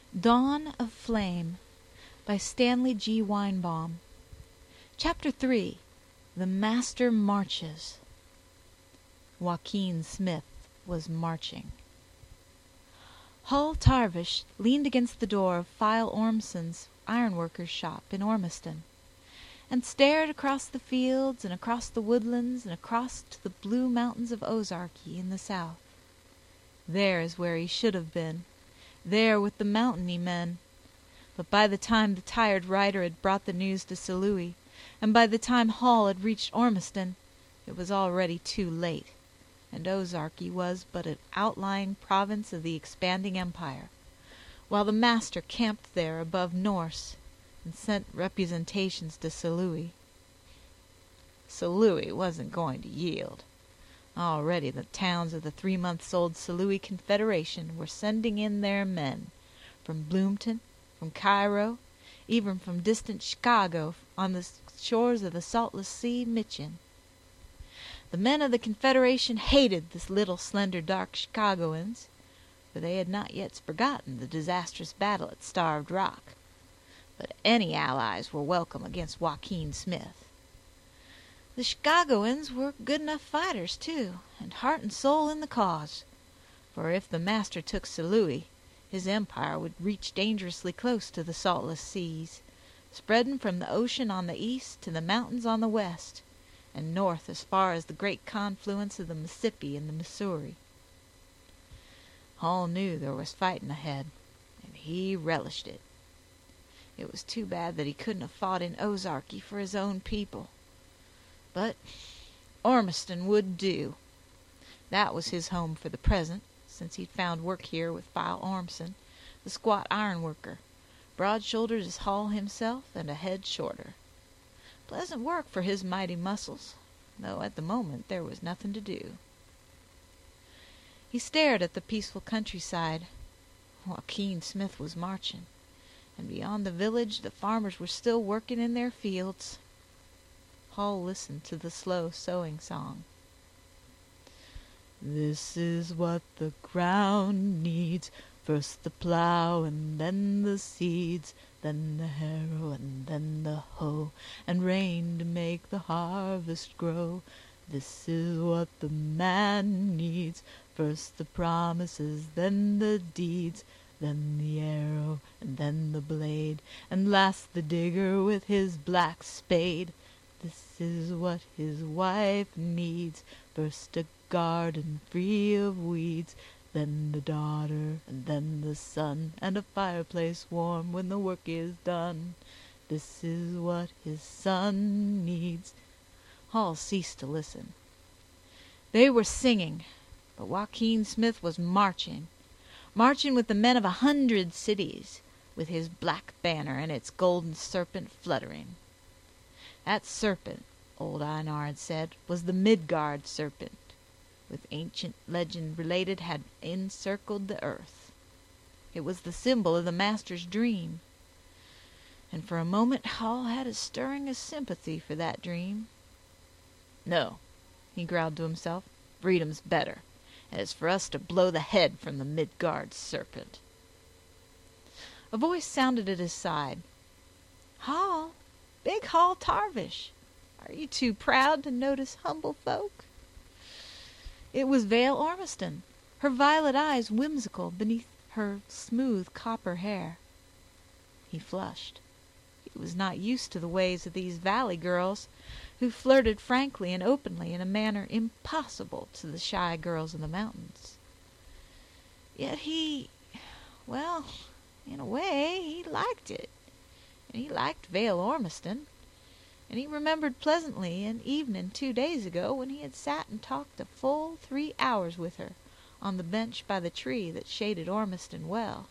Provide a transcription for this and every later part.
Dawn of Flame by Stanley G. Weinbaum. Chapter 3. The Master Marches. Joaquin Smith was marching. Hull Tarvish leaned against the door of Phile Ormson's ironworkers' shop in Ormiston, and stared across the fields and across the woodlands and across to the blue mountains of Ozarky in the south. There is where he should have been, there with the mountainy men. But by the time the tired rider had brought the news to Salouie, and by the time Hull had reached Ormiston, it was already too late, and Ozarky was but an outlying province of the expanding empire, while the master camped there above Norse and sent representations to Salouie. Salouie wasn't going to yield. Already the towns of the 3-months-old Salouie Confederation were sending in their men, from Bloomton, from Cairo, even from distant Chicago on the shores of the saltless sea Michigan. The men of the Confederation hated the little slender dark Chicagoans, for they had not yet forgotten the disastrous battle at Starved Rock. But any allies were welcome against Joaquin Smith. The Chicagoans were good enough fighters, too, and heart and soul in the cause, for if the master took Salouie, his empire would reach dangerously close to the saltless seas, spreading from the ocean on the east to the mountains on the west, and north as far as the great confluence of the Mississippi and the Missouri. Hull knew there was fighting ahead, and he relished it. It was too bad that he couldn't have fought in Ozarky for his own people. But Ormiston would do. That was his home for the present, since he'd found work here with Phile Ormson, the squat ironworker, broad-shouldered as Hull himself and a head shorter. Pleasant work for his mighty muscles, though at the moment there was nothing to do. He stared at the peaceful countryside. Joaquin Smith was marching, and beyond the village the farmers were still working in their fields. Hull listened to the slow sowing song. This is what the ground needs, first the plow and then the seeds, then the harrow and then the hoe, and rain to make the harvest grow. This is what the man needs, first the promises, then the deeds, then the arrow and then the blade, and last the digger with his black spade. This is what his wife needs, first a garden free of weeds, then the daughter, and then the son, and a fireplace warm when the work is done. This is what his son needs. Hull ceased to listen. They were singing, but Joaquin Smith was marching with the men of 100 cities, with his black banner and its golden serpent fluttering. That serpent, old Einar had said, was the Midgard serpent, with ancient legend related had encircled the earth. It was the symbol of the master's dream, and for a moment Hull had a stirring of sympathy for that dream. No, he growled to himself, freedom's better, and it's for us to blow the head from the Midgard serpent. A voice sounded at his side. Hull! Big Hull Tarvish! Are you too proud to notice humble folk? It was Vale Ormiston, her violet eyes whimsical beneath her smooth copper hair. He flushed. He was not used to the ways of these valley girls, who flirted frankly and openly in a manner impossible to the shy girls in the mountains. Yet well, in a way, he liked it. And he liked Vale Ormiston, and he remembered pleasantly an evening 2 days ago when he had sat and talked a full 3 hours with her on the bench by the tree that shaded Ormiston well.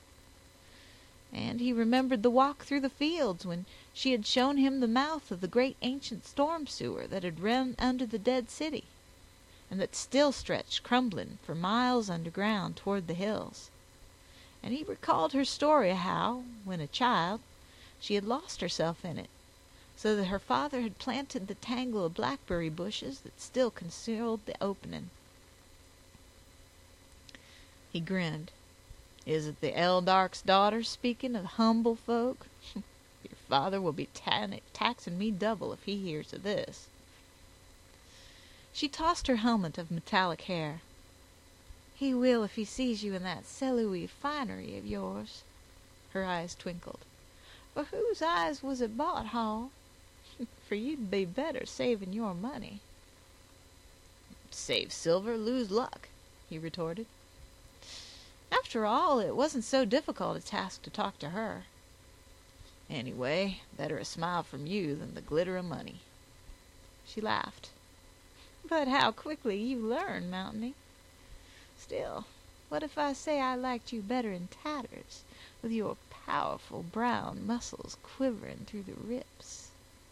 And he remembered the walk through the fields when she had shown him the mouth of the great ancient storm sewer that had run under the dead city, and that still stretched crumbling for miles underground toward the hills. And he recalled her story of how, when a child, she had lost herself in it, so that her father had planted the tangle of blackberry bushes that still concealed the opening. He grinned. Is it the Eldark's daughter speaking of humble folk? Your father will be taxing me double if he hears of this." She tossed her helmet of metallic hair. "He will if he sees you in that silly finery of yours." Her eyes twinkled. "For whose eyes was it bought, Hall? For you'd be better saving your money." "Save silver, lose luck," he retorted. "After all, it wasn't so difficult a task to talk to her. Anyway, better a smile from you than the glitter of money." She laughed. "But how quickly you learn, Mountaineer. Still, what if I say I liked you better in tatters, with your powerful brown muscles quivering through the ribs?"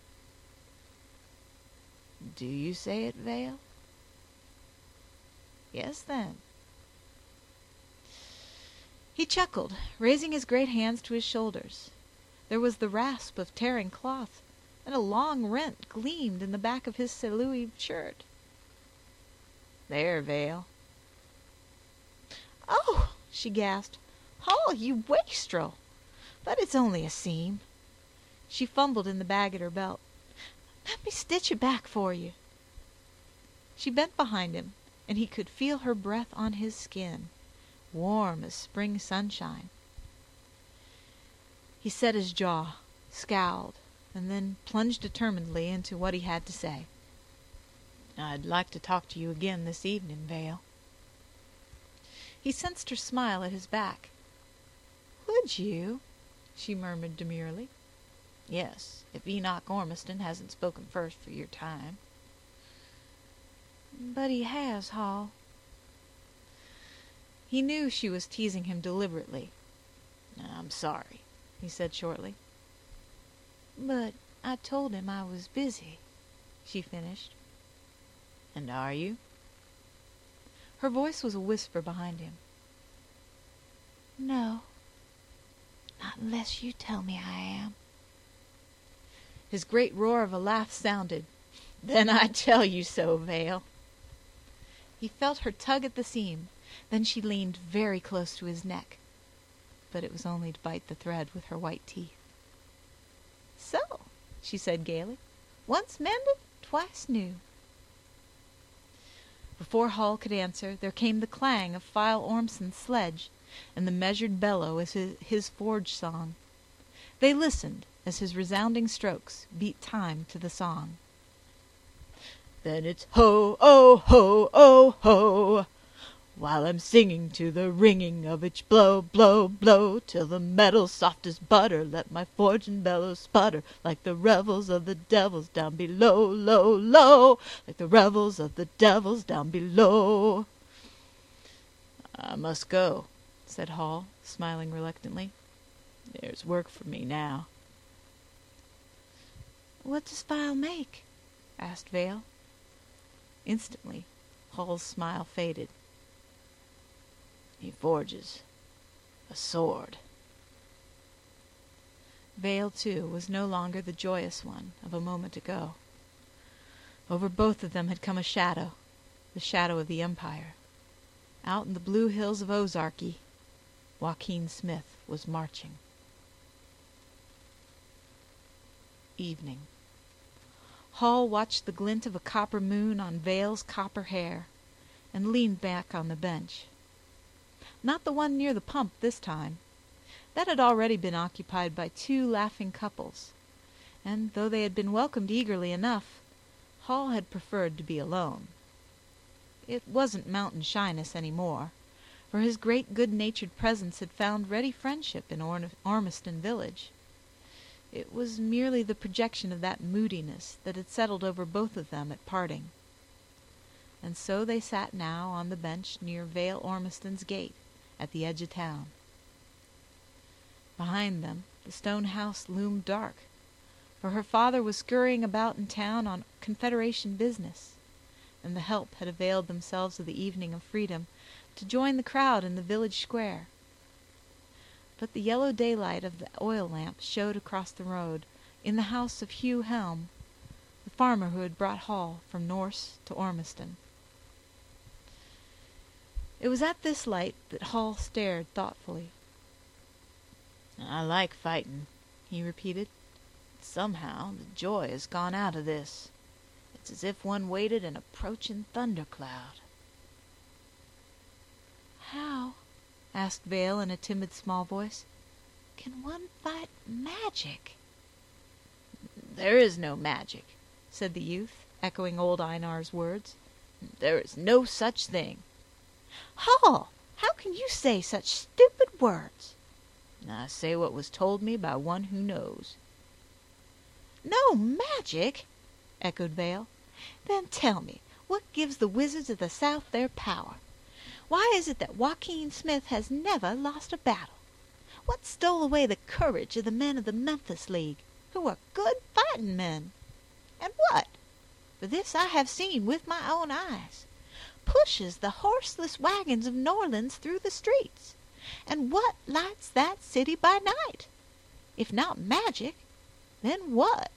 "Do you say it, Vale?" "Yes, then." He chuckled, raising his great hands to his shoulders. There was the rasp of tearing cloth, and a long rent gleamed in the back of his sinewy shirt. "There, Vale." "Oh!" she gasped. "Hall, you wastrel! But it's only a seam." She fumbled in the bag at her belt. "Let me stitch it back for you." She bent behind him, and he could feel her breath on his skin, warm as spring sunshine. He set his jaw, scowled, and then plunged determinedly into what he had to say. "I'd like to talk to you again this evening, Vale." He sensed her smile at his back. "Would you?" she murmured demurely. "Yes, if Enoch Ormiston hasn't spoken first for your time." "But he has, Hall." He knew she was teasing him deliberately. "I'm sorry," he said shortly. "But I told him I was busy," she finished. "And are you?" Her voice was a whisper behind him. "No, not unless you tell me I am." His great roar of a laugh sounded. "Then I tell you so, Vale." He felt her tug at the seam. Then she leaned very close to his neck, but it was only to bite the thread with her white teeth. "So," she said gaily, "once mended, twice new." Before Hall could answer, there came the clang of Phile Ormson's sledge, and the measured bellow of his forge song. They listened as his resounding strokes beat time to the song. "Then it's ho, oh, ho, oh, ho, while I'm singing to the ringing of each blow, blow, blow, till the metal's soft as butter, let my forge and bellows sputter, like the revels of the devils down below, low, low, like the revels of the devils down below." "I must go," said Hall, smiling reluctantly. "There's work for me now." "What does Phile make?" asked Vale. Instantly, Hall's smile faded. "He forges a sword." Vale, too, was no longer the joyous one of a moment ago. Over both of them had come a shadow, the shadow of the Empire. Out in the blue hills of Ozarky, Joaquin Smith was marching. Evening. Hall watched the glint of a copper moon on Vale's copper hair, and leaned back on the bench. Not the one near the pump this time. That had already been occupied by two laughing couples, and though they had been welcomed eagerly enough, Hall had preferred to be alone. It wasn't mountain shyness any more, for his great good-natured presence had found ready friendship in Ormiston village. It was merely the projection of that moodiness that had settled over both of them at parting. And so they sat now on the bench near Vale Ormiston's gate, at the edge of town. Behind them, the stone house loomed dark, for her father was scurrying about in town on Confederation business, and the help had availed themselves of the evening of freedom to join the crowd in the village square. But the yellow daylight of the oil lamp showed across the road, in the house of Hugh Helm, the farmer who had brought Hall from Norse to Ormiston. It was at this light that Hall stared thoughtfully. "I like fightin'," he repeated. "Somehow the joy has gone out of this. It's as if one waited an approaching thundercloud." "How," asked Vale in a timid small voice, "can one fight magic?" "There is no magic," said the youth, echoing old Einar's words. "There is no such thing." "Hall, how can you say such stupid words?" "I say what was told me by one who knows." "No magic?" echoed Vale. "Then tell me, what gives the wizards of the South their power? Why is it that Joaquin Smith has never lost a battle? What stole away the courage of the men of the Memphis League, who were good fighting men? And what, for this I have seen with my own eyes, pushes the horseless wagons of New Orleans through the streets? And what lights that city by night? If not magic, then what?"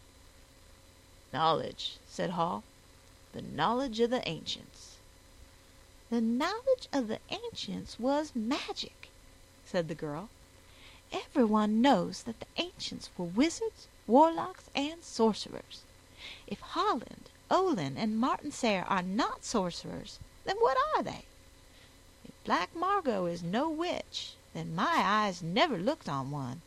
"Knowledge," said Hall. "The knowledge of the ancients." "The knowledge of the ancients was magic," said the girl. "Everyone knows that the ancients were wizards, warlocks, and sorcerers. If Holland, Olin, and Martin Sayre are not sorcerers, then what are they? If Black Margot is no witch, then my eyes never looked on one."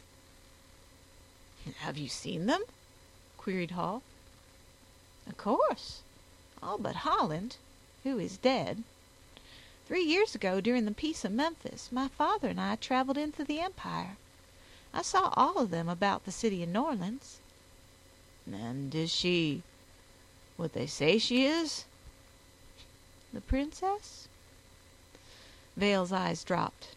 "Have you seen them?" queried Hall. "Of course, all but Holland, who is dead. 3 years ago, during the Peace of Memphis, my father and I traveled into the Empire. I saw all of them about the city of New Orleans." "And is she what they say she is?" "The princess?" Vale's eyes dropped.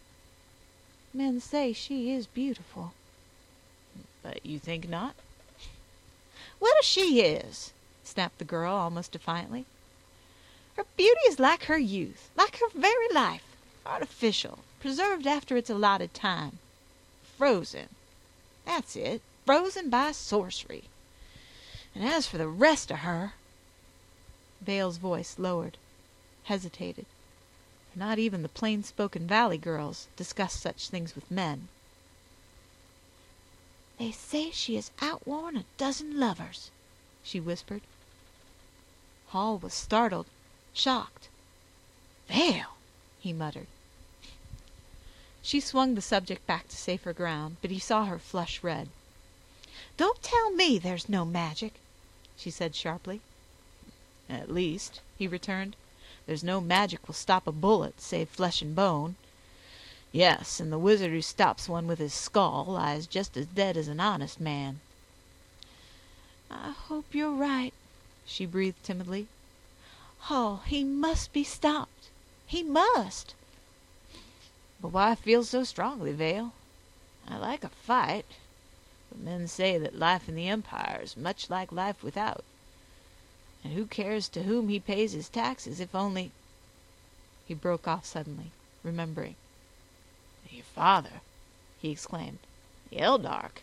"Men say she is beautiful." "But you think not?" "What if she is?" snapped the girl, almost defiantly. "Her beauty is like her youth, like her very life, artificial, preserved after its allotted time. Frozen. That's it, frozen by sorcery. And as for the rest of her—" Vale's voice lowered, hesitated, for not even the plain-spoken valley girls discussed such things with men. "They say she has outworn a dozen lovers," she whispered. Hall was startled, shocked. "Vale!" he muttered. She swung the subject back to safer ground, but he saw her flush red. "Don't tell me there's no magic," she said sharply. "At least," he returned, "there's no magic will stop a bullet save flesh and bone. Yes, and the wizard who stops one with his skull lies just as dead as an honest man." "I hope you're right," she breathed timidly. "Hall, he must be stopped. He must." "But why feel so strongly, Vale? I like a fight, but men say that life in the Empire is much like life without. And who cares to whom he pays his taxes, if only—" He broke off suddenly, remembering. "Your father!" he exclaimed. "The Eldark!"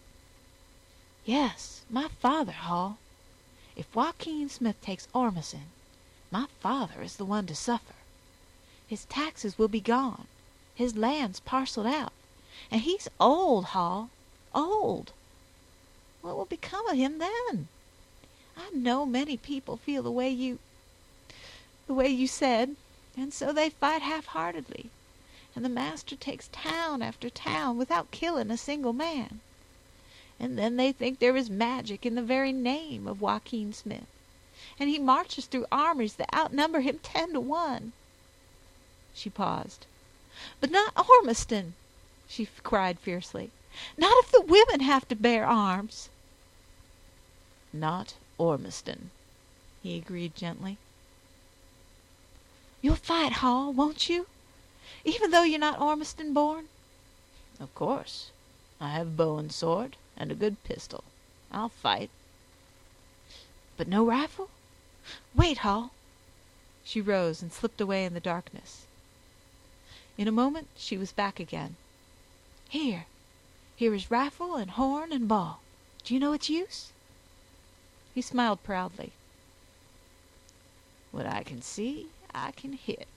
"Yes, my father, Hall. If Joaquin Smith takes Ormuzd, my father is the one to suffer. His taxes will be gone, his lands parceled out, and he's old, Hall, old. What will become of him then? I know many people feel the way you said, and so they fight half-heartedly, and the master takes town after town without killing a single man. And then they think there is magic in the very name of Joaquin Smith, and he marches through armies that outnumber him 10 to 1. She paused. "But not Ormiston!" she cried fiercely. "Not if the women have to bear arms!" "Not Ormiston," he agreed gently. "You'll fight, Hall, won't you? Even though you're not Ormiston born?" "Of course. I have bow and sword, and a good pistol. I'll fight." "But no rifle? Wait, Hall." She rose and slipped away in the darkness. In a moment she was back again. Here is rifle and horn and ball. Do you know its use?" He smiled proudly. "What I can see, I can hit,"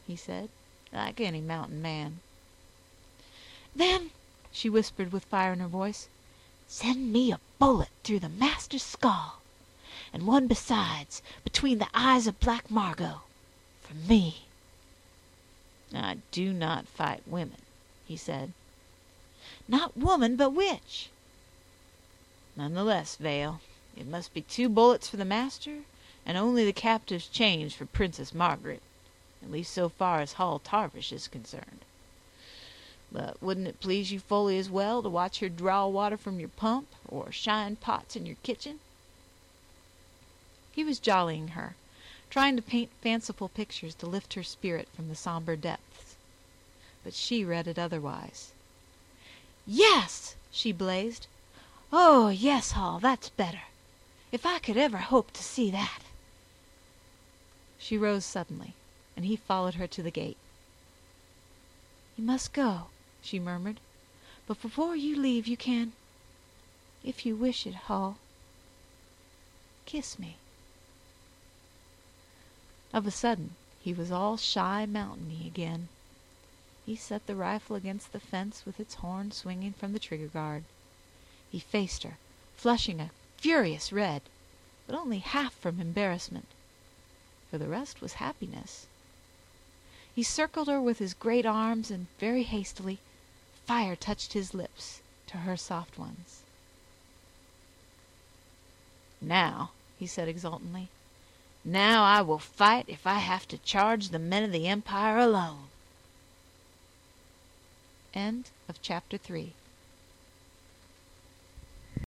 he said, "like any mountain man." "Then," she whispered with fire in her voice, "send me a bullet through the master's skull, and one besides, between the eyes of Black Margot, for me." "I do not fight women," he said. "Not woman, but witch." "None the less, Vale, it must be 2 bullets for the master, and only the captive's change for Princess Margaret, at least so far as Hall Tarvish is concerned. But wouldn't it please you fully as well to watch her draw water from your pump, or shine pots in your kitchen?" He was jollying her, trying to paint fanciful pictures to lift her spirit from the somber depths. But she read it otherwise. "Yes!" she blazed. "Oh, yes, Hall, that's better. If I could ever hope to see that." She rose suddenly, and he followed her to the gate. "You must go," she murmured, "but before you leave you can, if you wish it, Hall, kiss me." Of a sudden he was all shy mountainy again. He set the rifle against the fence with its horn swinging from the trigger guard. He faced her, flushing a furious red, but only half from embarrassment, for the rest was happiness. He circled her with his great arms, and very hastily fire touched his lips to her soft ones. "Now," he said exultantly, "now I will fight if I have to charge the men of the Empire alone." End of chapter 3.